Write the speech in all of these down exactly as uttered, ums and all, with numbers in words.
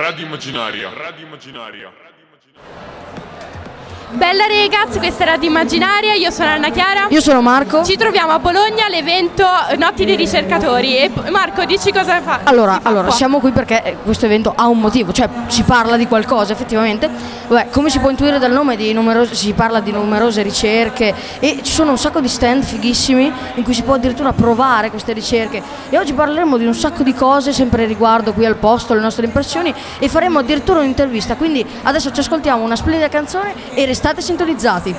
Radio Immaginaria. Radio Immaginaria. Bella ragazzi, questa è Radio Immaginaria, io sono Anna Chiara. Io sono Marco. Ci troviamo a Bologna all'evento Notti dei ricercatori. E Marco, dici cosa fa? Allora, fa allora qua? siamo qui perché questo evento ha un motivo, cioè si parla di qualcosa effettivamente. Vabbè, come si può intuire dal nome, di numerose, si parla di numerose ricerche e ci sono un sacco di stand fighissimi in cui si può addirittura provare queste ricerche. E oggi parleremo di un sacco di cose, sempre riguardo qui al posto, le nostre impressioni, e faremo addirittura un'intervista. Quindi adesso ci ascoltiamo una splendida canzone e restate sintonizzati.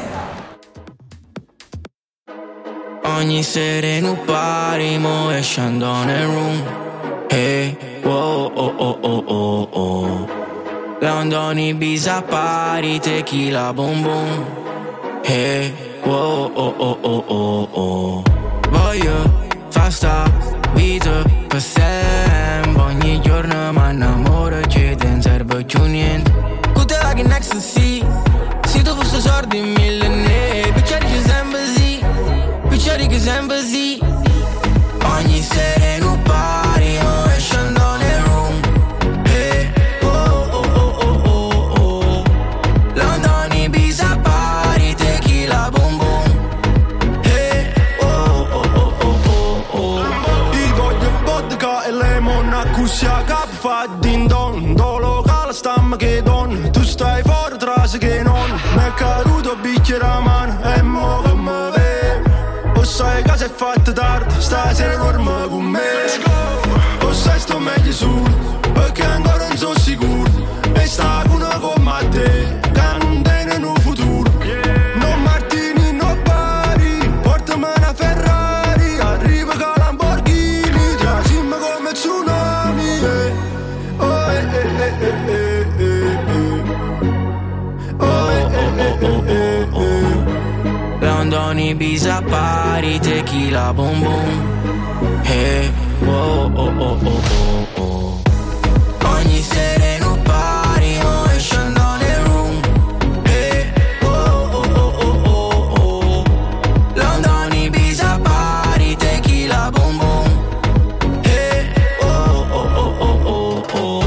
Ogni sera in un party mo e scendo nel room. Hey, wow, oh, oh, oh, oh, oh. London, Ibiza, party, tequila, boom boom. Hey, wow, oh, oh, oh, oh, oh. Voglio fare sta vita per sempre. Ogni giorno mi innamoro e ci non serve più niente. Good like in ecstasy. Se tu fossi sordi in mille ne, picciari che sempre sì, picciari che sempre sì. Ogni sera in un party, mo e scendo nel room. Hey, oh, oh, oh, oh, oh, oh. London, Ibiza, party, tequila, boom boom. Hey, oh, oh, oh, oh, oh, oh. I voglio vodka e lemon, accusia cap fa din don. Do locale stamma che don, tu stai fuori trase che non. M'è caduto bicchiere a mano e mo che mi vedi. O sai che sei fatta tardi, stasera dormo con me. O sai sto meglio solo, perché ancora non sono sicuro. E sta con una come a te, che non tiene un futuro. Non Martini, no pari, portami una Ferrari. Arriva con Lamborghini, tracimma come tsunami. eh. Oh eh eh eh eh eh eh eh. Oh eh eh eh eh eh eh. London, Ibiza, party, tequila, boom boom. Hey, oh, oh, oh, oh, oh, oh. Ogni sera in un party, mo e scendo nel room. Hey, oh, oh, oh, oh, oh, oh. London, Ibiza, party, tequila, boom boom. Hey, oh, oh, oh, oh, oh, oh.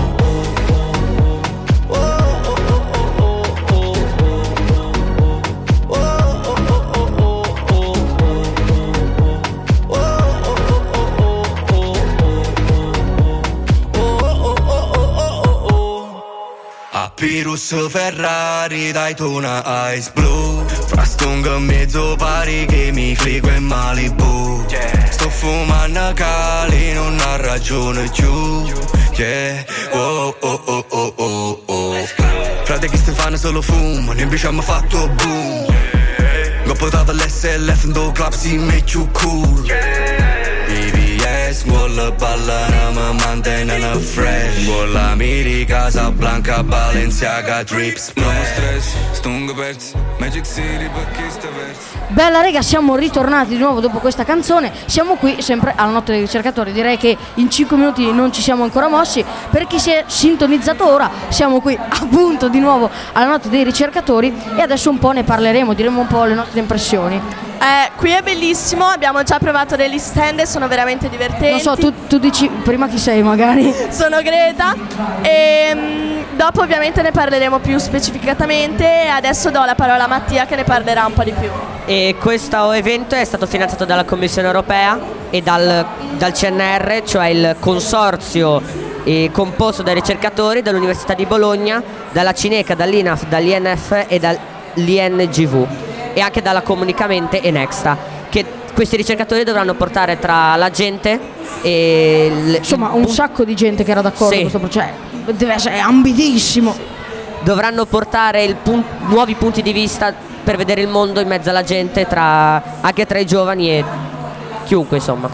Pirus Ferrari, Daytona Ice Blue. Frastunga in mezzo pari che mi clico in Malibu. Sto fumando cali, non ha ragione giù. Yeah, oh oh oh oh oh oh. Frate che Stefano solo fuma, noi invece abbiamo fatto boom. Ho portato l'S L F in do club si mette più cool. B B S, vuole ballare ma mantenere fresh. Vuole America, Casablanca, Balenciaga, drip splash. No stress, stunga persi, Magic City per chi sta verso. Bella rega, siamo ritornati di nuovo dopo questa canzone. Siamo qui sempre alla Notte dei Ricercatori. Direi che in cinque minuti non ci siamo ancora mossi. Per chi si è sintonizzato ora, siamo qui appunto di nuovo alla Notte dei Ricercatori. E adesso un po' ne parleremo, diremo un po' le nostre impressioni. Eh, qui è bellissimo, abbiamo già provato degli stand e sono veramente divertenti. Non so, tu, tu dici prima chi sei magari. Sono Greta e mh, dopo ovviamente ne parleremo più specificatamente. Adesso do la parola a Mattia che ne parlerà un po' di più. E questo evento è stato finanziato dalla Commissione Europea e dal, dal C N R, cioè il consorzio eh, composto dai ricercatori dall'Università di Bologna, dalla Cineca, dall'I N A F, dall'I N F e dall'I N G V e anche dalla Comunicamente e Nexta, che questi ricercatori dovranno portare tra la gente e l- insomma un sacco di gente che era d'accordo sì. con questo progetto, deve essere ambitissimo. Dovranno portare il pun- nuovi punti di vista per vedere il mondo in mezzo alla gente, tra, anche tra i giovani e chiunque insomma.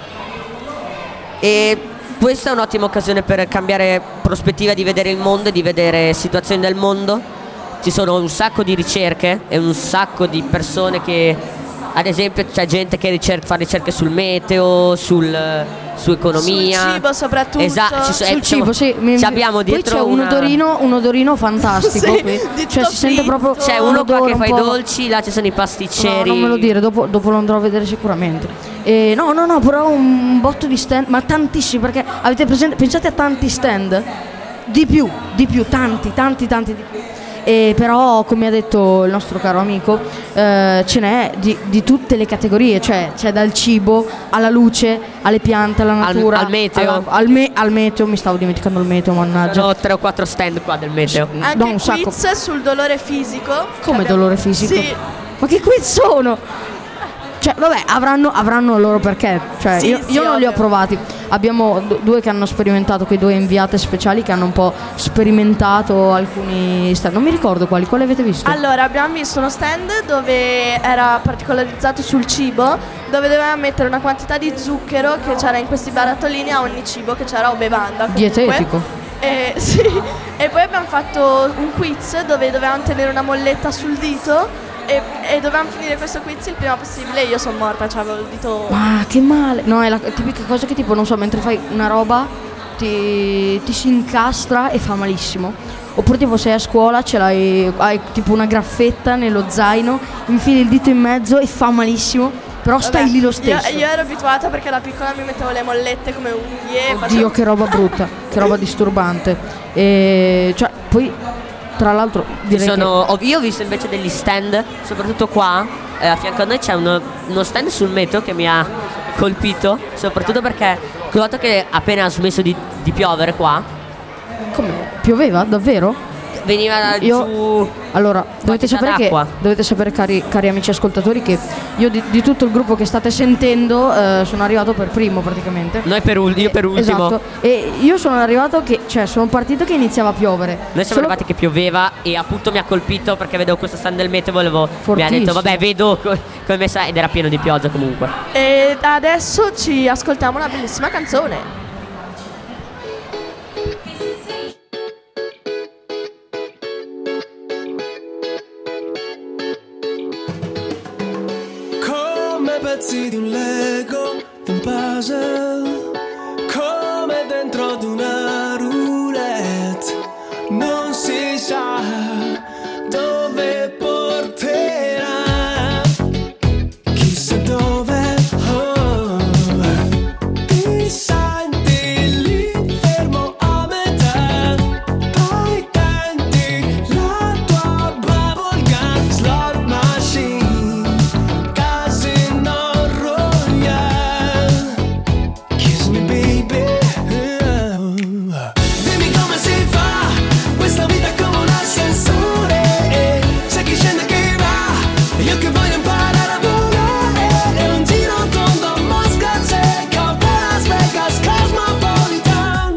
E questa è un'ottima occasione per cambiare prospettiva di vedere il mondo e di vedere situazioni del mondo. Ci sono un sacco di ricerche e un sacco di persone che, ad esempio, c'è gente che ricerca, fa ricerche sul meteo, sul, su economia, sul cibo soprattutto. Esatto, ci, Sul eh, cibo, sì. ci abbiamo dietro poi c'è un una... odorino, un odorino fantastico Sì, qui. di Cioè si sente fritto. proprio C'è un uno qua odore che un fa i po'- dolci, là ci sono i pasticceri. No, non me lo dire, dopo, dopo lo andrò a vedere sicuramente. Eh, no, no, no, però un botto di stand, ma tantissimi, perché avete presente, pensate a tanti stand di più, di più, tanti, tanti, tanti di più. E però, come ha detto il nostro caro amico, eh, ce n'è di, di tutte le categorie, cioè c'è dal cibo alla luce, alle piante, alla natura, al meteo. alla- al, me- al meteo, mi stavo dimenticando il meteo, mannaggia. Sono tre o quattro stand qua del meteo. Anche No, un sacco. quiz sul dolore fisico. Come Abbiamo- dolore fisico? Sì. Ma che quiz sono? Cioè, vabbè, avranno, avranno il loro perché. Cioè, Sì, io, sì, io non li ho ovvio. provati. Abbiamo d- due che hanno sperimentato, quei due inviate speciali che hanno un po' sperimentato alcuni stand. Non mi ricordo quali, quali avete visto? Allora, abbiamo visto uno stand dove era particolarizzato sul cibo, dove dovevamo mettere una quantità di zucchero che c'era in questi barattolini a ogni cibo che c'era o bevanda. comunque. Dietetico. E, sì. E poi abbiamo fatto un quiz dove dovevamo tenere una molletta sul dito e, e dovevamo finire questo quiz il prima possibile. Io sono morta, cioè avevo il dito... Ma che male. No, è la tipica cosa che tipo, non so, mentre fai una roba ti, ti si incastra e fa malissimo. Oppure tipo sei a scuola, ce l'hai, hai tipo una graffetta nello zaino, infili il dito in mezzo e fa malissimo, però stai Vabbè, lì lo io, stesso. io ero abituata perché da piccola mi mettevo le mollette come unghie. e Oddio, facevo- che roba brutta, che roba disturbante. E cioè, poi tra l'altro Ci direi sono, ho- io ho visto invece degli stand, soprattutto qua, eh, a fianco a noi c'è uno, uno stand sul meteo che mi ha colpito, soprattutto perché ho trovato che appena ha smesso di, di piovere qua, che come pioveva davvero? veniva Io- giù. Allora, dovete quantità sapere, che, d'acqua. dovete sapere cari, cari amici ascoltatori, che io di, di tutto il gruppo che state sentendo eh, sono arrivato per primo praticamente. Noi per ul- io per ultimo. Esatto. E io sono arrivato che, cioè sono partito che iniziava a piovere. Noi siamo Solo- arrivati che pioveva e appunto mi ha colpito perché vedevo questo stand del meteo, volevo, mi ha Fortissimo. detto vabbè vedo co- come è messa ed era pieno di pioggia comunque. E adesso ci ascoltiamo una bellissima canzone. Come pezzi di un Lego, di un puzzle, come dentro ad una roulette, non si sa dove porterà, chissà dove, oh, ti senti lì fermo a metà, tra i denti, la tua bubblegum slot machine, Casino Royale, kiss me baby. Dimmi come si fa, questa vita è come un ascensore, c'è chi scende e chi va, io che voglio imparare a volare, e un giro tondo a Mosca, Jamaica, Las Vegas, Cosmopolitan.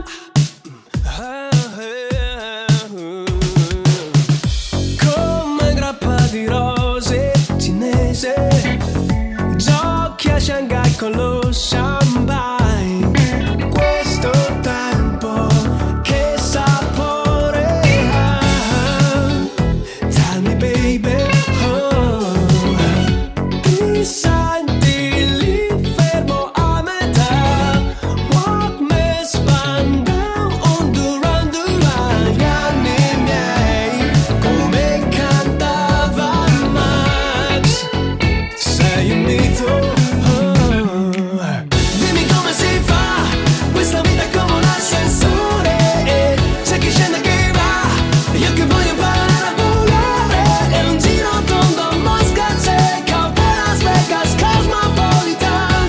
Come grappa di rose cinese, giochi a Shanghai con lo champagne, questo tempo che sapore ha, tell me baby, oh, ti senti lì fermo a metà, walk me spun down on Duran Duran, gli anni miei, come cantava Max, sei un mito, oh. Dimmi come si fa, questa vita è come un ascensore, c'è chi scende e chi va, io che voglio imparare a volare, e un giro tondo a Mosca, Jamaica, Las Vegas, Cosmopolitan.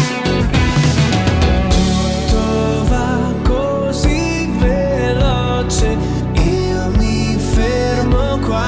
Tutto va così veloce, io mi fermo qua,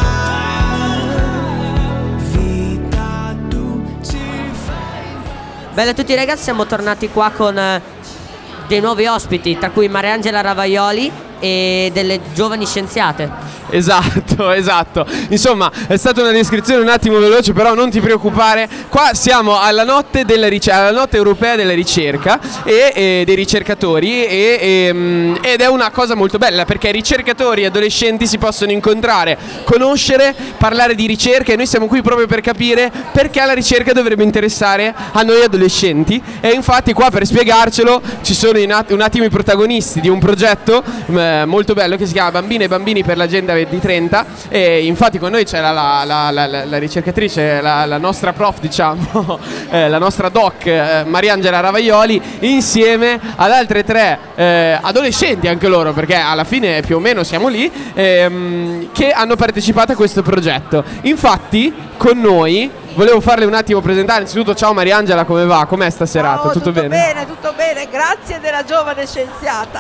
vita tu ci fai. Bella a tutti ragazzi, siamo tornati qua con eh, dei nuovi ospiti, tra cui Mariangela Ravaioli e delle giovani scienziate. Esatto, esatto. Insomma, è stata una descrizione un attimo veloce, però non ti preoccupare. Qua siamo alla notte, della rice- alla notte europea della ricerca e, e dei ricercatori e, e, mm, ed è una cosa molto bella perché ricercatori e adolescenti si possono incontrare, conoscere, parlare di ricerca e noi siamo qui proprio per capire perché la ricerca dovrebbe interessare a noi adolescenti. E infatti qua per spiegarcelo ci sono in at- un attimo i protagonisti di un progetto eh, eh, molto bello che si chiama Bambine e Bambini per l'Agenda venti trenta, e infatti con noi c'è la, la, la, la, la ricercatrice, la, la nostra prof, diciamo, eh, la nostra doc eh, Mariangela Ravaioli, insieme ad altre tre eh, adolescenti anche loro, perché alla fine più o meno siamo lì, ehm, che hanno partecipato a questo progetto. Infatti con noi volevo farle un attimo presentare. Innanzitutto, ciao Mariangela, come va? Com'è sta serata? Ciao, tutto, tutto bene? bene, tutto bene, grazie della giovane scienziata.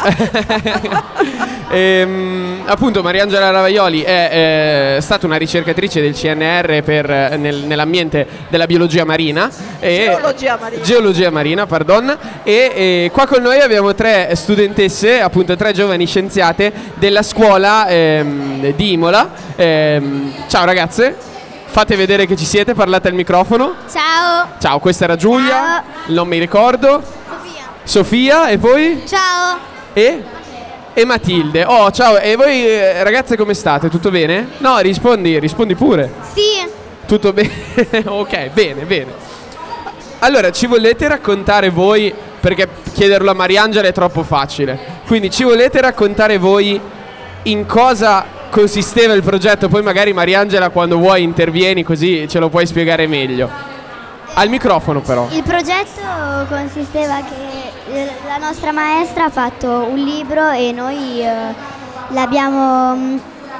ehm, appunto Mariangela Ravaioli è, è stata una ricercatrice del C N R per, nel, nell'ambiente della biologia marina e Geologia marina. Geologia marina, pardon. E, e qua con noi abbiamo tre studentesse, appunto tre giovani scienziate della scuola ehm, di Imola. Ehm, ciao ragazze. Fate vedere che ci siete, parlate al microfono. Ciao. Ciao, questa era Giulia. Ciao. Non mi ricordo. Sofia. Sofia e poi? Ciao. E? E Matilde. Oh, ciao. E voi eh, ragazze come state? Tutto bene? No, rispondi, rispondi pure. Sì. Tutto bene? Ok, bene, bene. Allora, ci volete raccontare voi, perché chiederlo a Mariangela è troppo facile. Quindi ci volete raccontare voi in cosa consisteva il progetto? Poi magari Mariangela, quando vuoi, intervieni, così ce lo puoi spiegare meglio. Al microfono però. Il progetto consisteva che la nostra maestra ha fatto un libro e noi eh, l'abbiamo mh,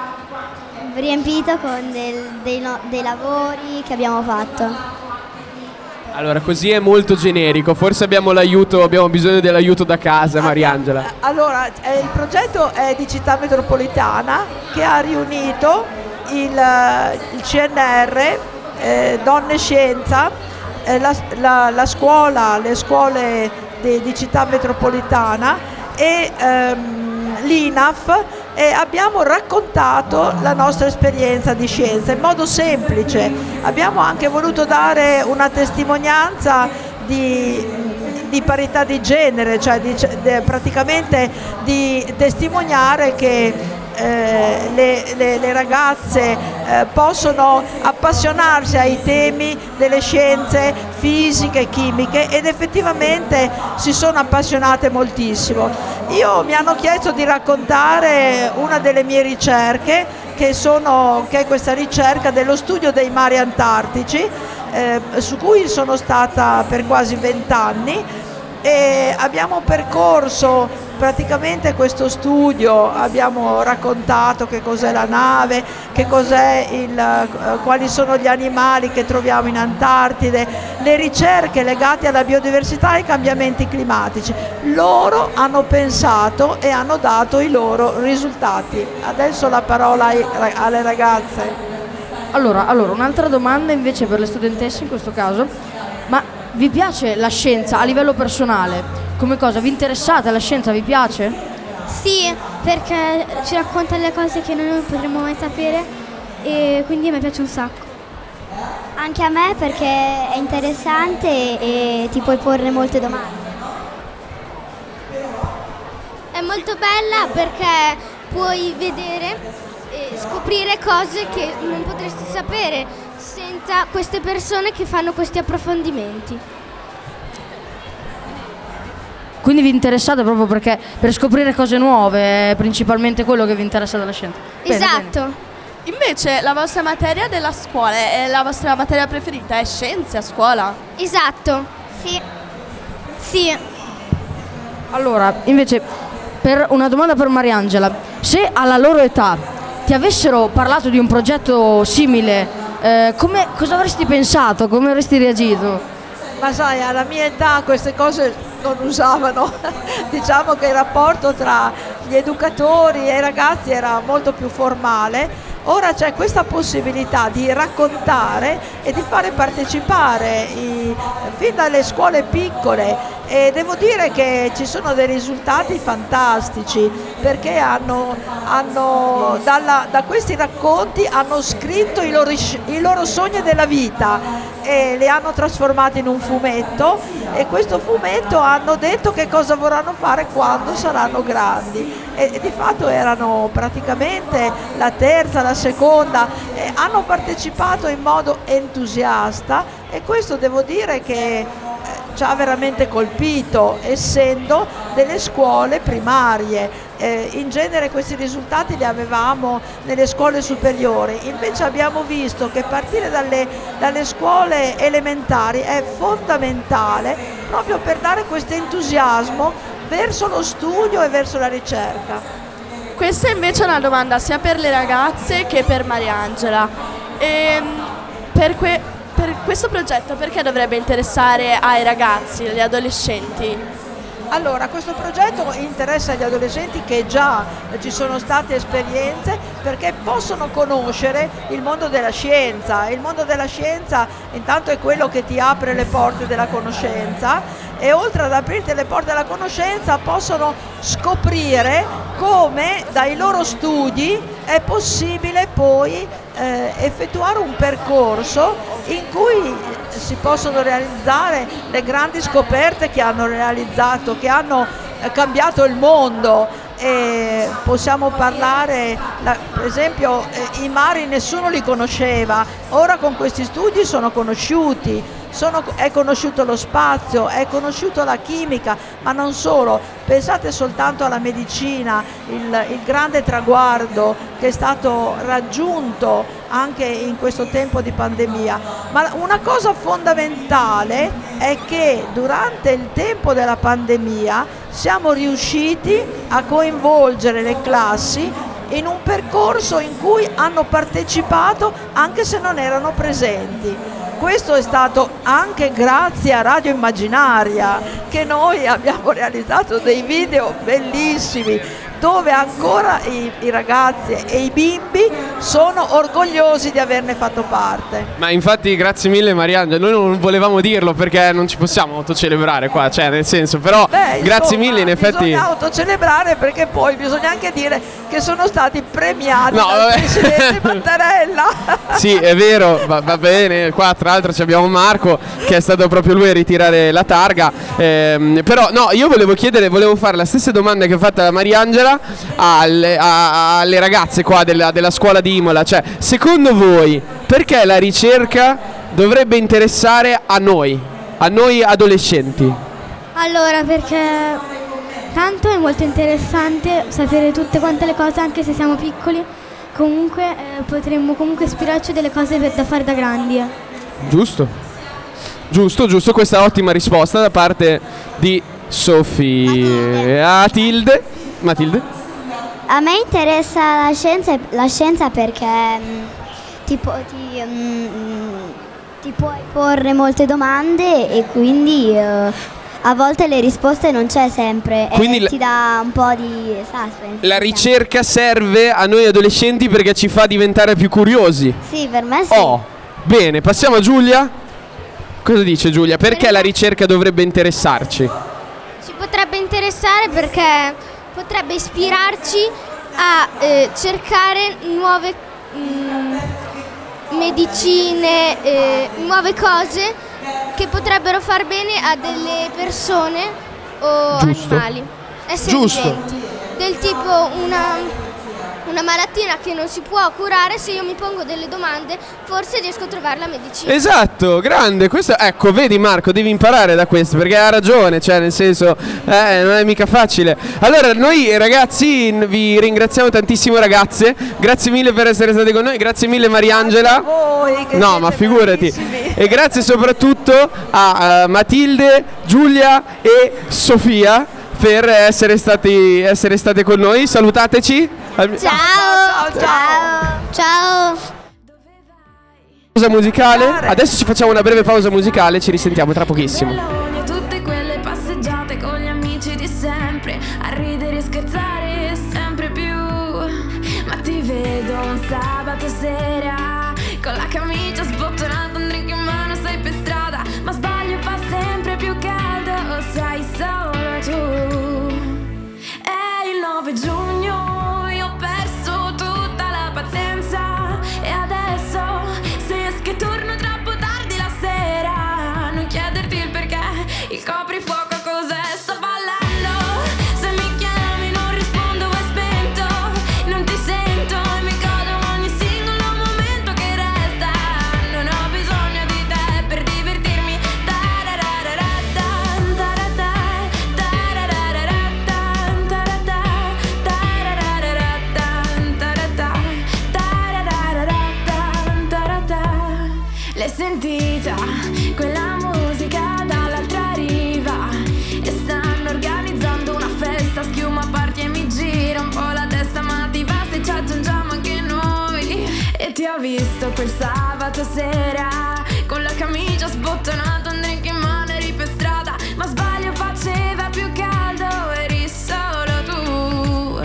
riempito con del- dei, no- dei lavori che abbiamo fatto. Allora, così è molto generico. Forse abbiamo l'aiuto, abbiamo bisogno dell'aiuto da casa, Mariangela. Allora, eh, il progetto è di Città Metropolitana, che ha riunito il, eh, il C N R, eh, Donne Scienza, eh, la, la- la scuola, le scuole di, di Città Metropolitana e ehm, l'I N A F, e abbiamo raccontato la nostra esperienza di scienza in modo semplice. Abbiamo anche voluto dare una testimonianza di, di parità di genere, cioè di, de- praticamente di testimoniare che eh, le, le- le ragazze eh, possono appassionarsi ai temi delle scienze fisiche e chimiche, ed effettivamente si sono appassionate moltissimo. Io mi hanno chiesto di raccontare una delle mie ricerche, che, sono, che è questa ricerca dello studio dei mari antartici, eh, su cui sono stata per quasi vent'anni, e abbiamo percorso praticamente questo studio, abbiamo raccontato che cos'è la nave, che cos'è il, eh, quali sono gli animali che troviamo in Antartide, le ricerche legate alla biodiversità e ai cambiamenti climatici. Loro hanno pensato e hanno dato i loro risultati. Adesso la parola ai- alle ragazze. Allora, allora, un'altra domanda invece per le studentesse in questo caso. Ma vi piace la scienza a livello personale? Come cosa? Vi interessate alla scienza? Vi piace? Sì, perché ci racconta le cose che noi non potremmo mai sapere e quindi mi piace un sacco. Anche a me perché è interessante e, e ti puoi porre molte domande. È molto bella perché puoi vedere e scoprire cose che non potresti sapere senza queste persone che fanno questi approfondimenti. Quindi vi interessate proprio perché per scoprire cose nuove, è principalmente quello che vi interessa della scienza. Bene, Esatto. bene. Invece la vostra materia della scuola, è la vostra materia preferita, è scienze a scuola? Esatto. Sì. Sì. Allora, invece, per una domanda per Mariangela, se alla loro età ti avessero parlato di un progetto simile, eh, come, cosa avresti pensato? Come avresti reagito? Ma sai, alla mia età queste cose non usavano. Diciamo che il rapporto tra gli educatori e i ragazzi era molto più formale. Ora c'è questa possibilità di raccontare e di fare partecipare i, fin dalle scuole piccole, e devo dire che ci sono dei risultati fantastici, perché hanno, hanno dalla, da questi racconti hanno scritto i loro, i loro sogni della vita e li hanno trasformati in un fumetto, e questo fumetto hanno detto che cosa vorranno fare quando saranno grandi, e, e di fatto erano praticamente la terza, la seconda, e hanno partecipato in modo entusiasta, e questo devo dire che ci ha veramente colpito, essendo delle scuole primarie. Eh, in genere questi risultati li avevamo nelle scuole superiori, invece abbiamo visto che partire dalle, dalle scuole elementari è fondamentale proprio per dare questo entusiasmo verso lo studio e verso la ricerca. Questa invece è una domanda sia per le ragazze che per Mariangela. E, per, que- per questo progetto perché dovrebbe interessare ai ragazzi, agli adolescenti? Allora, questo progetto interessa gli adolescenti che già ci sono state esperienze, perché possono conoscere il mondo della scienza. Il mondo della scienza intanto è quello che ti apre le porte della conoscenza, e oltre ad aprirti le porte della conoscenza possono scoprire come dai loro studi è possibile poi eh, effettuare un percorso in cui si possono realizzare le grandi scoperte che hanno realizzato, che hanno eh, cambiato il mondo. E possiamo parlare, la, per esempio eh, i mari nessuno li conosceva, ora con questi studi sono conosciuti, sono, è conosciuto lo spazio, è conosciuto la chimica, ma non solo, pensate soltanto alla medicina, il, il grande traguardo che è stato raggiunto anche in questo tempo di pandemia. Ma una cosa fondamentale è che durante il tempo della pandemia siamo riusciti a coinvolgere le classi in un percorso in cui hanno partecipato anche se non erano presenti. Questo è stato anche grazie a Radio Immaginaria, che noi abbiamo realizzato dei video bellissimi dove ancora i, i ragazzi e i bimbi sono orgogliosi di averne fatto parte. Ma infatti grazie mille Mariangela, noi non volevamo dirlo perché non ci possiamo autocelebrare qua, cioè nel senso, però Beh, grazie insomma, mille in effetti. Bisogna autocelebrare perché poi bisogna anche dire che sono stati premiati no, dal vabbè. presidente Mattarella. Sì, è vero, va, va bene, qua tra l'altro ci abbiamo Marco che è stato proprio lui a ritirare la targa, ehm, però no, io volevo chiedere, volevo fare la stessa domanda che ha fatta la Mariangela alle, a, alle ragazze qua della, della scuola di Imola, cioè secondo voi perché la ricerca dovrebbe interessare a noi, a noi adolescenti? Allora, perché tanto è molto interessante sapere tutte quante le cose, anche se siamo piccoli, comunque eh, potremmo comunque ispirarci delle cose per, da fare da grandi. Eh. Giusto, giusto, giusto, questa ottima risposta da parte di Sofia. Matilde. Matilde? A me interessa la scienza, la scienza perché mh, ti, pu- ti, mh, ti puoi porre molte domande e quindi uh, a volte le risposte non c'è sempre, quindi e la- ti dà un po' di suspense. La ricerca serve a noi adolescenti perché ci fa diventare più curiosi. Sì, per me sì. Oh, bene, passiamo a Giulia. Cosa dice Giulia? Perché la ricerca dovrebbe interessarci? Ci potrebbe interessare perché potrebbe ispirarci a eh, cercare nuove mh, medicine, eh, nuove cose che potrebbero far bene a delle persone o Giusto. animali. Esseri Giusto. viventi. Del tipo una, una malattia che non si può curare, se io mi pongo delle domande forse riesco a trovare la medicina. Esatto, grande, questo, ecco, vedi Marco, devi imparare da questo perché ha ragione, cioè nel senso, eh, non è mica facile. Allora, noi ragazzi vi ringraziamo tantissimo ragazze, grazie mille per essere state con noi, grazie mille Mariangela. Grazie a voi, che no, siete ma figurati. bravissimi. E grazie soprattutto a, a Matilde, Giulia e Sofia per essere stati essere state con noi. Salutateci. Ciao! Ciao, ciao. Ciao! Pausa musicale. Adesso ci facciamo una breve pausa musicale, ci risentiamo tra pochissimo. Tutte quelle passeggiate con gli amici di sempre, a ridere e scherzare sempre più. Ma ti vedo un sabato sera con la camicia sbottonata, un drink in mano, sei per strada, ma sbaglio, fa sempre più caldo, sai solo tu. È il nove giugno, io ho perso tutta la pazienza e adesso se esche torno troppo tardi la sera, non chiederti il perché, il coprifuoco cos'è, sto ballando, se mi chiami non rispondo, è spento, non ti sento e mi godo ogni singolo momento che resta, non ho bisogno di ti ho visto quel sabato sera con la camicia sbottonata, un drink in mano, eri per strada, ma sbaglio, faceva più caldo, eri solo tu.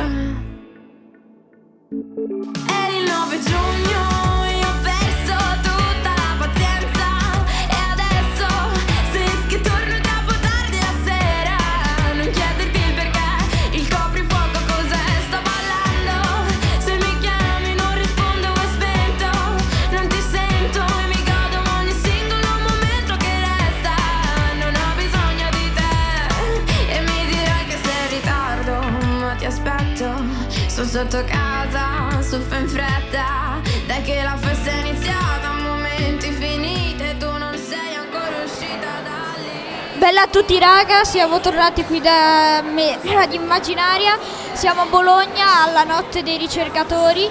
Eri il nove giugno, io ho perso tutta la pazienza, e adesso sei che torno troppo tardi la sera. Non chiederti il perché, il coprifuoco cos'è, sto ballando, se mi chiami non rispondo, è spento, non ti sento e mi godo ogni singolo momento che resta. Non ho bisogno di te e mi dirai che sei in ritardo, ma ti aspetto, sto sotto casa, soffro in fretta, dai che la festa è iniziata, momenti finiti e tu non sei ancora uscita da lì. Bella a tutti raga, siamo tornati qui da me- Radio Immaginaria, siamo a Bologna alla notte dei ricercatori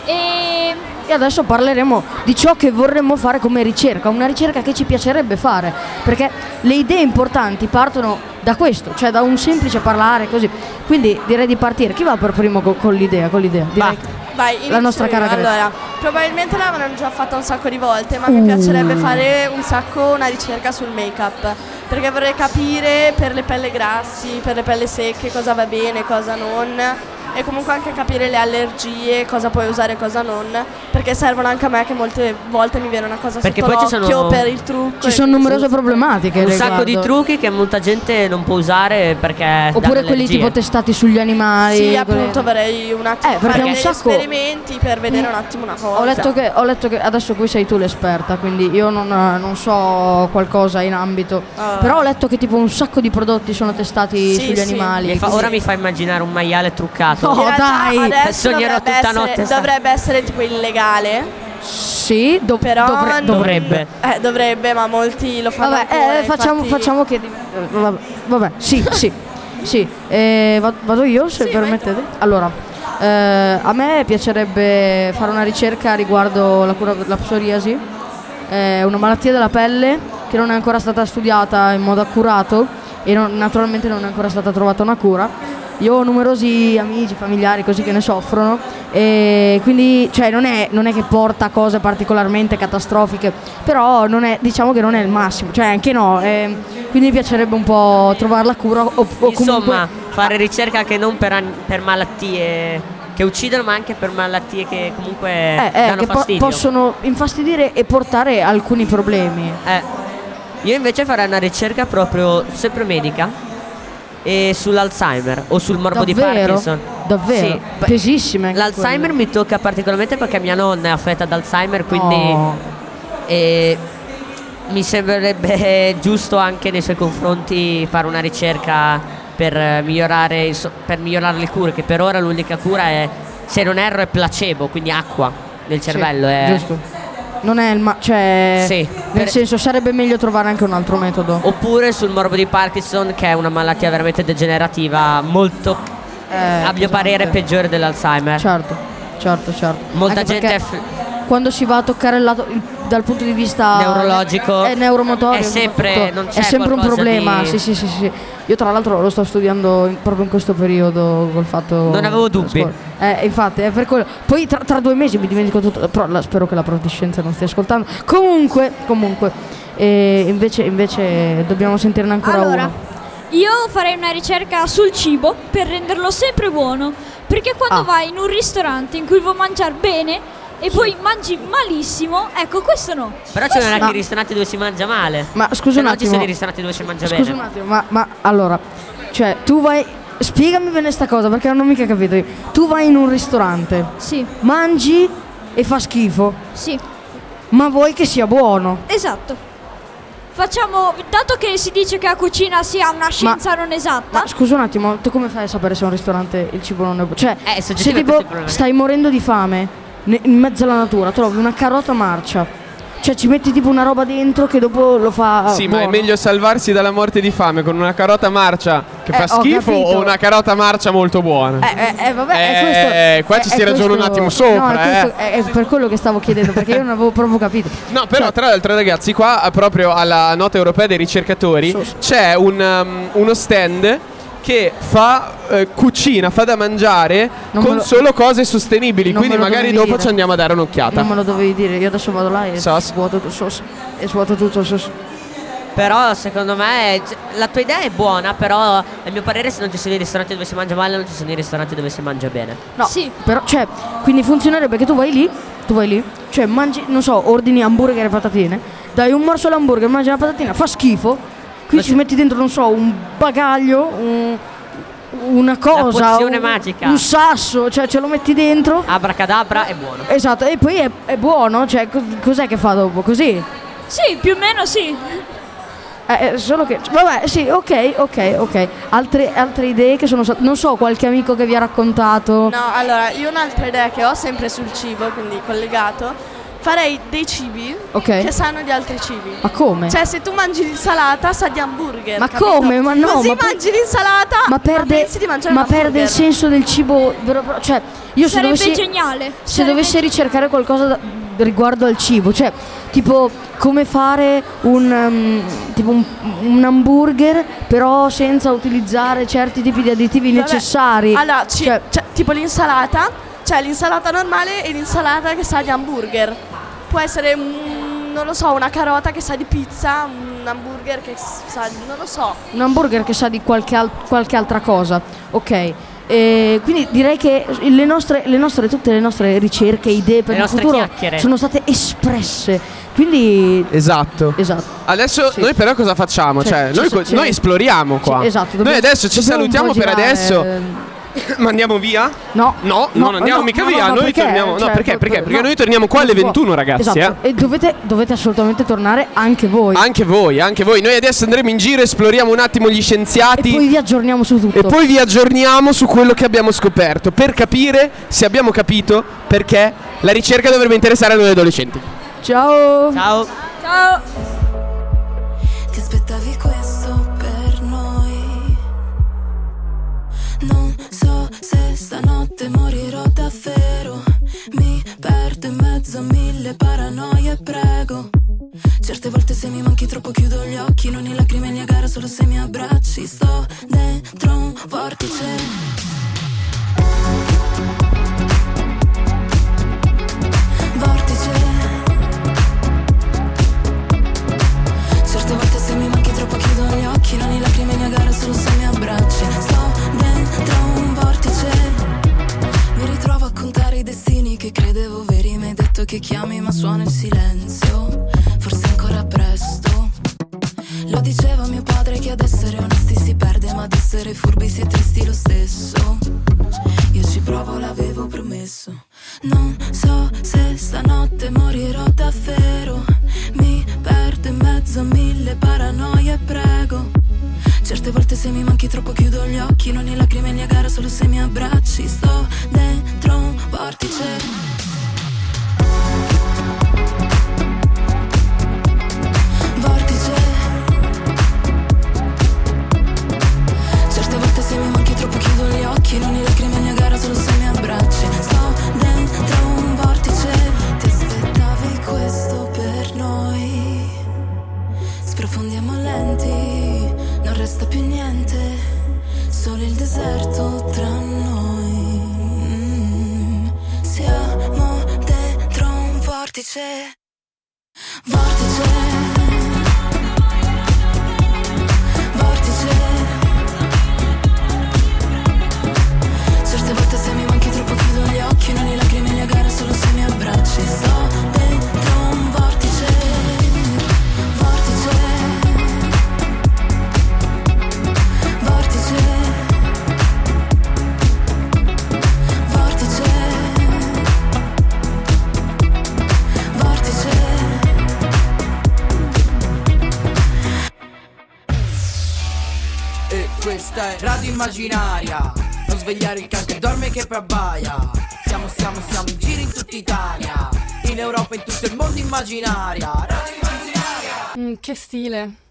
e... E adesso parleremo di ciò che vorremmo fare come ricerca, una ricerca che ci piacerebbe fare, perché le idee importanti partono da questo, cioè da un semplice parlare così. Quindi direi di partire. Chi va per primo co- con l'idea? Con l'idea? Direi che- Vai, la nostra inizio cara io. Greta. Allora, probabilmente l'avranno già fatta un sacco di volte, ma Uh. mi piacerebbe fare un sacco una ricerca sul make-up, perché vorrei capire per le pelle grassi, per le pelle secche cosa va bene, cosa non, e comunque anche capire le allergie, cosa puoi usare e cosa non, perché servono anche a me che molte volte mi viene una cosa Perché sotto poi ci l'occhio sono- per il trucco. Ci e sono quindi- numerose problematiche Un riguardo. sacco di trucchi che molta gente non può usare perché Oppure danno quelli allergie. tipo testati sugli animali. Sì, quelli- appunto vorrei un attimo Eh, perché fare un degli sacco- esperimenti per vedere un attimo una cosa. Ho letto, che, ho letto che adesso qui sei tu l'esperta, quindi io non, non so qualcosa in ambito. Ah. Però ho letto che tipo un sacco di prodotti sono testati Sì, sugli sì. animali. Mi fa- quindi- ora mi fa immaginare un maiale truccato. No, In realtà dai! adesso Sognerò dovrebbe tutta essere, notte, sta- dovrebbe essere tipo illegale, Sì, do- però dovre- non- dovrebbe. Eh, dovrebbe, ma molti lo fanno Vabbè, ancora, eh, facciamo, infatti- facciamo che. eh, Vabbè, vabbè, sì, sì. Sì, eh, va- vado io se Sì, vai permettete. Allora, eh, a me piacerebbe fare una ricerca riguardo la cura della psoriasi, è una malattia della pelle che non è ancora stata studiata in modo accurato e non- naturalmente non è ancora stata trovata una cura. Io ho numerosi amici, familiari così che ne soffrono e quindi cioè non è, non è che porta a cose particolarmente catastrofiche, però non è, diciamo che non è il massimo, cioè anche no, eh, quindi mi piacerebbe un po' trovare la cura o, o Insomma, comunque fare ricerca anche non per, an- per malattie che uccidono, ma anche per malattie che comunque eh, eh, danno che po- fastidio. possono infastidire e portare alcuni problemi. Eh, io invece farei una ricerca proprio sempre medica e sull'Alzheimer o sul morbo di Davvero? Parkinson. Davvero? Sì, beh, Pesissime anche l'Alzheimer quelle. mi tocca particolarmente perché mia nonna è affetta da Alzheimer, quindi Oh. eh, mi sembrerebbe giusto anche nei suoi confronti fare una ricerca per eh, migliorare, inso- per migliorare le cure, che per ora l'unica cura è, se non erro, è placebo, quindi acqua nel Sì, cervello. è- giusto. Non è il ma- cioè Sì, nel per- senso sarebbe meglio trovare anche un altro metodo. Oppure sul morbo di Parkinson, che è una malattia veramente degenerativa, molto, Eh, a mio pesante. parere, peggiore dell'Alzheimer. Certo, certo, certo. Molta Anche gente perché è f- quando si va a toccare il lato il- dal punto di vista Neurologico, e neuromotorio è sempre- soprattutto, non c'è è sempre un qualcosa problema. di- Sì, sì, sì, sì. Io tra l'altro lo sto studiando in- proprio in questo periodo col fatto. Non avevo dubbi. Eh, infatti, è per quello. Poi tra, tra due mesi mi dimentico tutto. Però la- spero che la prof di scienza non stia ascoltando. Comunque, comunque. eh, invece, invece dobbiamo sentirne ancora Allora, uno. io farei una ricerca sul cibo per renderlo sempre buono, perché quando Ah. vai in un ristorante in cui vuoi mangiare bene e poi mangi malissimo, ecco questo no. Però ci sono Questo anche Ma- i ristoranti dove si mangia male. Ma scusa Se un no ci attimo. sono i ristoranti dove si mangia Scusa bene. un attimo, ma, ma allora, cioè, tu vai. Spiegami bene sta cosa perché non ho mica capito. io. Tu vai in un ristorante, Sì, mangi e fa schifo, sì, ma vuoi che sia buono. esatto. Facciamo, dato che si dice che la cucina sia una scienza non esatta, Ma scusa un attimo, tu come fai a sapere se un ristorante il cibo non è buono? Cioè, Eh, se soggettivamente tipo il problema. stai morendo di fame ne- in mezzo alla natura, trovi una carota marcia, cioè ci metti tipo una roba dentro che dopo lo fa Sì, ma è buono. meglio salvarsi dalla morte di fame con una carota marcia che Eh, fa ho schifo capito. o una carota marcia molto buona? Eh, eh, eh, vabbè, è Eh, questo, qua è- ci è si ragiona questo- un attimo sopra, no, è, questo- eh. è- è per quello che stavo chiedendo, perché io non avevo proprio capito. No, però Cioè, tra l'altro ragazzi, qua eh, proprio alla nota europea dei ricercatori So- so- c'è un, um, uno stand che fa eh, cucina, fa da mangiare Non con me lo- solo cose sostenibili. Non Quindi me lo magari dovevi dopo dire. ci andiamo a dare un'occhiata. Non me lo dovevi dire, io adesso vado là e svuoto tutto, sos- e svuoto tutto il sos- Però secondo me c- la tua idea è buona, però a mio parere se non ci sono i ristoranti dove si mangia male, non ci sono i ristoranti dove si mangia bene. No, però, cioè, quindi funzionerebbe che tu vai lì, tu vai lì, cioè mangi, non so, ordini hamburger e patatine, dai un morso all'hamburger, mangi la patatina, fa schifo, qui ci metti dentro, non so, un bagaglio, un- una cosa, pozione un, magica. un sasso, cioè ce lo metti dentro. Abracadabra è buono. Esatto, e poi è, è buono, cioè co- cos'è che fa dopo? Così? Sì, più o meno sì. Eh, solo che, vabbè, sì, ok, ok, ok. Altre, altre idee che sono state, non so, qualche amico che vi ha raccontato. No, allora, io un'altra idea che ho sempre sul cibo, quindi collegato, farei dei cibi Ok. che sanno di altri cibi. Ma come? Cioè, se tu mangi l'insalata, sa di hamburger. Ma capito? come? Ma no, Così ma per- mangi l'insalata, ma perde, pensi di mangiare ma un hamburger. perde il senso del cibo vero e proprio. Cioè, io se Sarebbe dovessi, geniale. se Sarebbe dovessi ricercare qualcosa da- riguardo al cibo, cioè tipo come fare un, um, tipo un, un hamburger però senza utilizzare certi tipi di additivi Vabbè, necessari. Allora, ci- Cioè, cioè, tipo l'insalata, c'è l'insalata normale e l'insalata che sa di hamburger. Può essere, mm, non lo so, una carota che sa di pizza, un hamburger che sa di, non lo so. un hamburger che sa di qualche, al- qualche altra cosa, ok. E quindi direi che le nostre, le nostre, tutte le nostre ricerche, idee per Le il nostre futuro chiacchiere. sono state espresse. Quindi Esatto. esatto. Adesso Sì. noi però cosa facciamo? Cioè, Cioè, ci- noi, ci- co- ci- noi esploriamo qua. Sì, esatto, Noi dobbiamo- adesso ci dobbiamo un salutiamo po' per girare, adesso. ehm. Ma andiamo via? No, No, no, non andiamo no, mica no, via. no, noi perché? torniamo. Cioè, no, perché? Perché? no. Perché noi torniamo qua Non alle si può. ventuno, ragazzi. Esatto. Eh? E dovete, dovete assolutamente tornare anche voi. Anche voi, anche voi. Noi adesso andremo in giro, esploriamo un attimo gli scienziati. E poi vi aggiorniamo su tutto. E poi vi aggiorniamo su quello che abbiamo scoperto, per capire se abbiamo capito perché la ricerca dovrebbe interessare a noi adolescenti. Ciao. Ciao. Ciao. Ti aspettavi questo per noi? Non so se stanotte morirò davvero. Mi perdo in mezzo a mille paranoie, prego. Certe volte se mi manchi troppo chiudo gli occhi. Non hai lacrime né gara, solo se mi abbracci. Sto dentro un vortice. Vortice. Certe volte se mi manchi troppo chiudo gli occhi. Non hai lacrime né gara, solo se mi abbracci. Sto dentro un vortice. Mi ritrovo a contare i destini che credevo veri. Mi hai detto che chiami ma suona il silenzio. Forse ancora presto. Lo diceva mio padre che ad essere onesti si perde, ma ad essere furbi si è tristi lo stesso. Io ci provo, l'avevo promesso. Non so se stanotte morirò davvero. Mi perdo in mezzo a mille paranoie, prego. Certe volte se mi manchi troppo chiudo gli occhi. Non hai lacrime né gara, solo se mi abbracci. Sto dentro un vortice. Vortice. Certe volte se mi manchi troppo chiudo gli occhi. Non hai lacrime né gara, solo se mi abbracci. Sto dentro un vortice. Ti aspettavi questo per noi? Sprofondiamo lenti, non resta più niente, solo il deserto tra noi. Mm. Siamo dentro un vortice. Vortice. Vortice. Certe volte se mi manchi troppo chiudo gli occhi. Non hai lacrime né gara, solo se mi abbracci. Sto dentro un vortice. Vortice. Vortice. Vortice. Vortice. E questa è Radio Immaginaria. Non svegliare il can che dorme che poi abbaia. Siamo, siamo, siamo in giro in tutta Italia, in Europa, in tutto il mondo immaginaria. Radio Immaginaria. Mm, che stile.